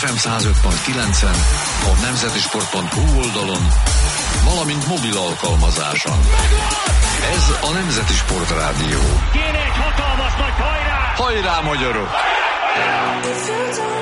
FM 105.9-en, a nemzetisport.hu oldalon, valamint mobil alkalmazáson. Ez a Nemzeti Sport Rádió. Kéne egy hatalmas nagy hajrá! Hajrá, magyarok!